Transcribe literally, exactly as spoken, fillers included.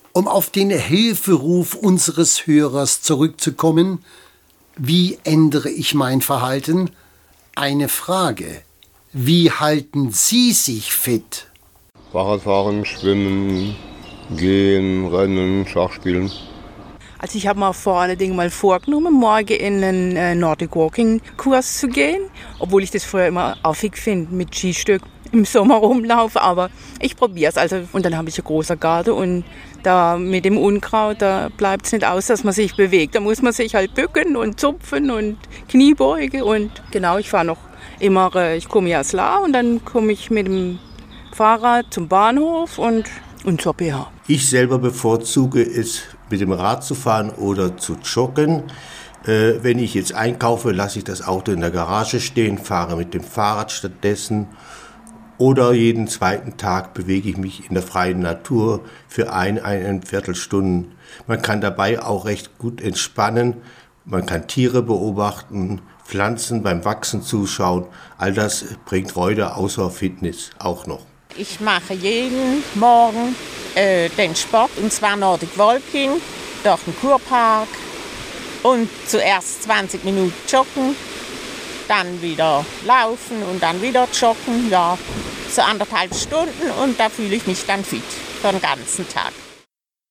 Um auf den Hilferuf unseres Hörers zurückzukommen, wie ändere ich mein Verhalten? Eine Frage. Wie halten Sie sich fit? Fahrradfahren, schwimmen, gehen, rennen, Schach spielen. Also ich habe mir vor allen Dingen mal vorgenommen, morgen in einen äh, Nordic Walking Kurs zu gehen, obwohl ich das früher immer affig finde, mit Skistück im Sommer rumlaufen, aber ich probiere es. Also, und dann habe ich einen großen Garten und da mit dem Unkraut, da bleibt es nicht aus, dass man sich bewegt. Da muss man sich halt bücken und zupfen und Kniebeuge und genau, ich fahre noch immer, äh, ich komme ja aus La und dann komme ich mit dem Fahrrad zum Bahnhof und, und zur B H. Ich selber bevorzuge es, mit dem Rad zu fahren oder zu joggen. Äh, wenn ich jetzt einkaufe, lasse ich das Auto in der Garage stehen, fahre mit dem Fahrrad stattdessen. Oder jeden zweiten Tag bewege ich mich in der freien Natur für ein, eine Viertelstunde. Man kann dabei auch recht gut entspannen. Man kann Tiere beobachten, Pflanzen beim Wachsen zuschauen. All das bringt Freude außer Fitness auch noch. Ich mache jeden Morgen äh, den Sport, und zwar Nordic Walking, durch den Kurpark und zuerst zwanzig Minuten joggen, dann wieder laufen und dann wieder joggen, ja, so anderthalb Stunden und da fühle ich mich dann fit für den ganzen Tag.